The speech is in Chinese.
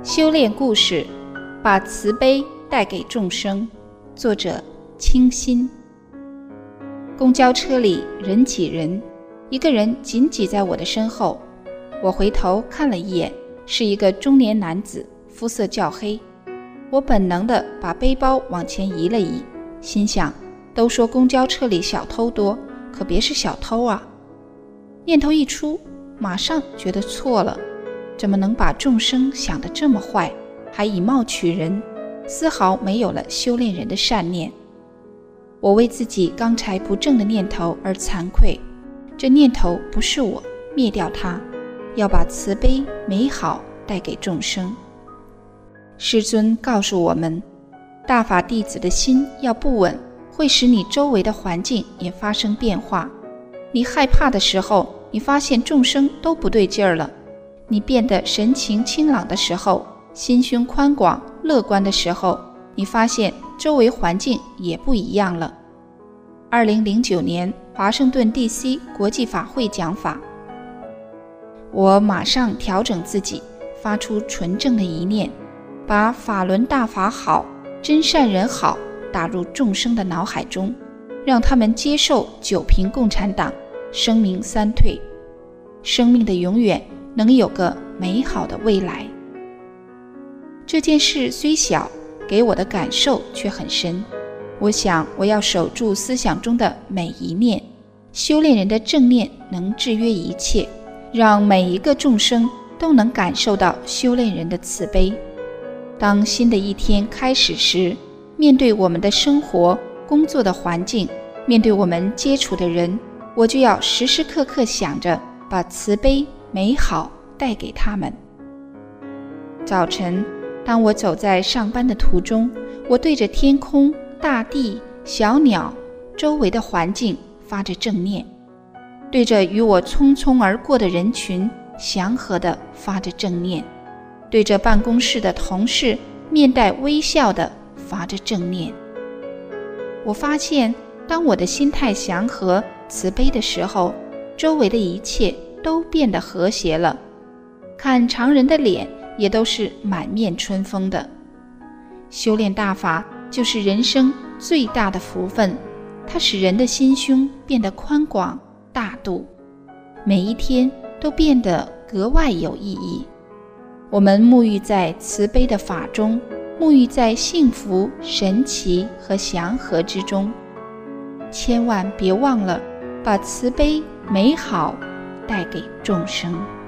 修炼故事，把慈悲带给众生。作者：清心。公交车里人挤人，一个人紧挤在我的身后。我回头看了一眼，是一个中年男子，肤色较黑。我本能地把背包往前移了移，心想，都说公交车里小偷多，可别是小偷啊。念头一出，马上觉得错了，怎么能把众生想得这么坏，还以貌取人，丝毫没有了修炼人的善念。我为自己刚才不正的念头而惭愧，这念头不是我，灭掉它，要把慈悲美好带给众生。师尊告诉我们，大法弟子的心要不稳，会使你周围的环境也发生变化。你害怕的时候，你发现众生都不对劲儿了；你变得神情清朗的时候，心胸宽广乐观的时候，你发现周围环境也不一样了。2009年华盛顿 DC 国际法会讲法，我马上调整自己，发出纯正的一念，把法轮大法好，真善人好打入众生的脑海中，让他们接受9平共产党，声明3退，生命的永远能有个美好的未来。这件事虽小，给我的感受却很深。我想我要守住思想中的每一念，修炼人的正念能制约一切，让每一个众生都能感受到修炼人的慈悲。当新的一天开始时，面对我们的生活、工作的环境，面对我们接触的人，我就要时时刻刻想着把慈悲美好带给他们。早晨，当我走在上班的途中，我对着天空、大地、小鸟、周围的环境发着正念，对着与我匆匆而过的人群祥和地发着正念，对着办公室的同事面带微笑地发着正念。我发现，当我的心态祥和、慈悲的时候，周围的一切都变得和谐了，看常人的脸也都是满面春风的。修炼大法就是人生最大的福分，它使人的心胸变得宽广大度，每一天都变得格外有意义。我们沐浴在慈悲的法中，沐浴在幸福、神奇和祥和之中，千万别忘了把慈悲美好带给众生。